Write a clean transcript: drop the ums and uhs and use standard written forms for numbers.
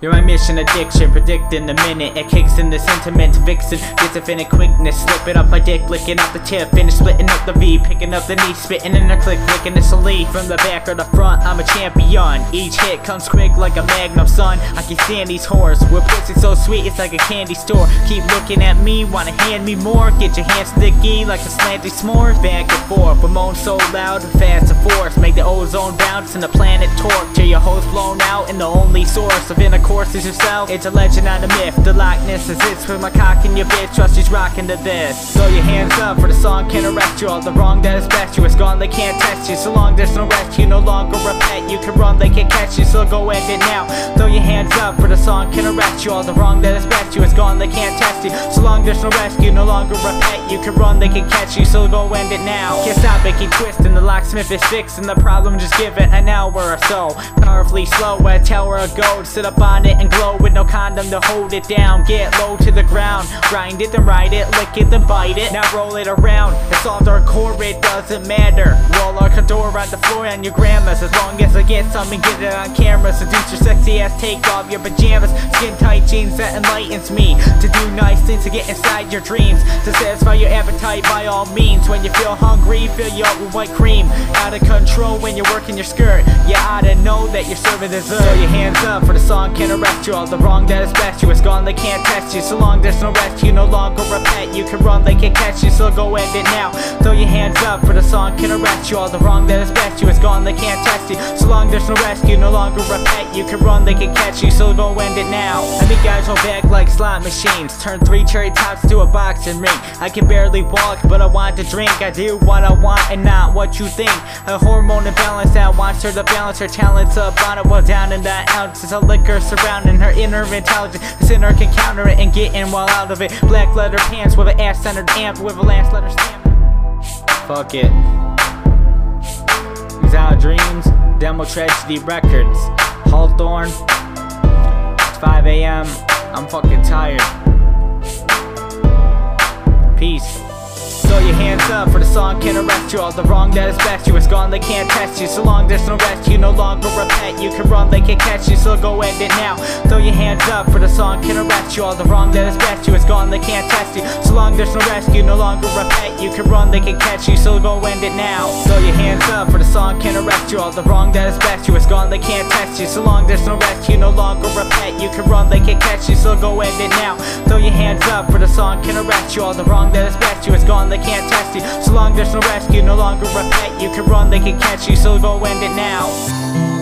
You're my mission addiction, predicting the minute it kicks in the sentiment, vixen, gets infinite quickness, slipping up my dick, licking up the tip, finish splitting up the V, picking up the knee, spitting in a click, licking the sleeve. From the back or the front, I'm a champion. Each hit comes quick like a magnum, son. I can stand these whores, with pussy so sweet it's like a candy store. Keep looking at me, wanna hand me more, get your hands sticky like a slanty s'mores. Back and forth, but moan so loud, fast and force, make the ozone bounce and the planet torque, till your host blown out and the only source of intercourse is yourself. It's a legend, not a myth. The likeness is this with my cock and your bitch. Trust she's rocking to this. Throw your hands up for the song can't arrest you. All the wrong that is best you. It's gone, they can't test you. So long there's no rescue, no longer a pet. You can run, they can't catch you. So go end it now. Throw your hands up for the song can't arrest you. All the wrong that is best you. It's gone, they can't test you. So long there's no rescue, no longer a pet. You can run, they can catch you. So go end it now. Can't stop it, keep twisting. The locksmith is fixing the problem. Just give it an hour or so. Powerfully slow, a tower of gold. Sit up on it and glow with no condom to hold it down. Get low to the ground, grind it then ride it, lick it then bite it. Now roll it around, it's all hardcore, it doesn't matter. Roll our cador on the floor on your grandma's, as long as I get something, get it on camera. Seduce your sexy ass, take off your pajamas. Skin tight jeans that enlightens me to do nice things, to get inside your dreams, to satisfy your appetite by all means. When you feel hungry, fill you up with white cream. Out of control when you're working your skirt, you oughta know that you're serving dessert. Throw your hands up for the song can't arrest you. All the wrong that is best you. It's gone, they can't test you. So long there's no rescue, no longer a pet. You can run, they can't catch you. So go end it now. Throw your hands up for the song can't arrest you. All the wrong that is best you. It's gone, they can't test you. So long there's no rescue, no longer a pet. You can run, they can catch you. So go end it now. I mean guys hold back like slot machines. Turn 3 cherry tops to a boxing ring. I can barely walk, but I want to drink. I do what I want and not what you think. A hormone imbalance that wants her to balance her talents up on it, while down in the ounces of liquor surrounding her inner intelligence. The sinner can counter it and get in while out of it. Black leather pants with an ass-centered amp with a last letter stamp. Fuck it. These are dreams. Demo Tragedy Records. Hawthorne. It's 5 AM. I'm fucking tired. Peace. Throw your hands up for the song can't arrest you. All the wrong that is best you. It's gone, they can't test you. So long there's no rescue, no longer a pet. You can run, they can't catch you. So go end it now. Throw your hands up for the song can't arrest you. All the wrong that is best you. It's gone, they can't test you. So long there's no rescue, no longer a pet. You can run, they can catch you. So go end it now. Throw your hands up for the song can't arrest you. All the wrong that is best you. It's gone, they can't test you. So long there's no rescue, no longer a pet. You can run, they can catch you. So go end it now. Throw your hands up for the song can't arrest you. All the wrong that is best you. It's gone, they can't test you. So long there's no rescue, no longer a pet. You can run, they can catch you. So go end it now.